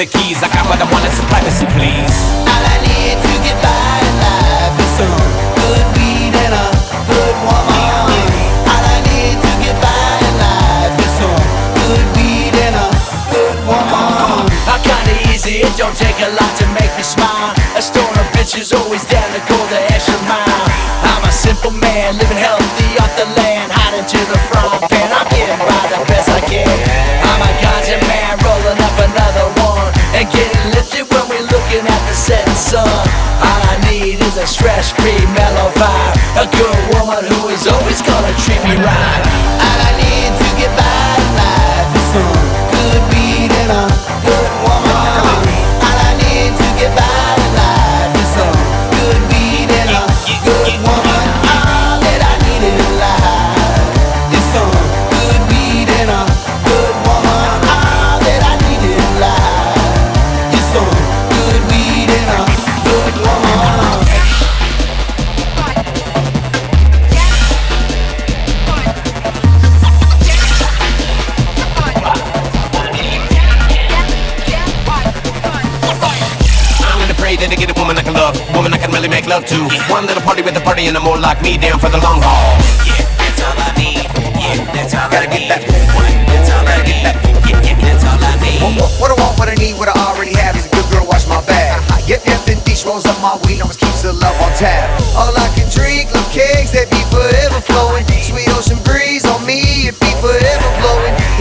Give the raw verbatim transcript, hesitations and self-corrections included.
the keys. I got what I want, some privacy, please. All I need to get by in life is some good weed and a good woman. All I need to get by in life is some good weed and a good woman. I'm kinda easy, it don't take a lot to make me smile. A store of bitches always down to go the extra mile. I'm a simple man, living healthy off the land, hiding to the front pan. I'm getting by the best I can. I'm a ganja man, rolling up another one and getting lifted when we're looking at the setting sun. All I need is a stress-free, mellow vibe, a good woman who is always gonna treat me right. All I need to get by in life is some good weed and a good woman. All I need to get by in life is some good weed and a good woman. All that I need in life is some good weed and a good woman. All that I need in life is some good weed and a good woman. Then to get a woman I can love, woman I can really make love to. One little party with a party and a more like me, down for the long haul. Yeah, that's all I need. Yeah, that's all Gotta I need. get that one. That's all I need. Yeah, yeah, that's all I need. What, what, what I want, what I need, what I already have is a good girl, wash my bag. Yep, yep, then dish rolls up my weed, always keeps the love on tap. All I can drink, love cakes that be forever flowing. Sweet ocean breeze on me, it be forever blowing.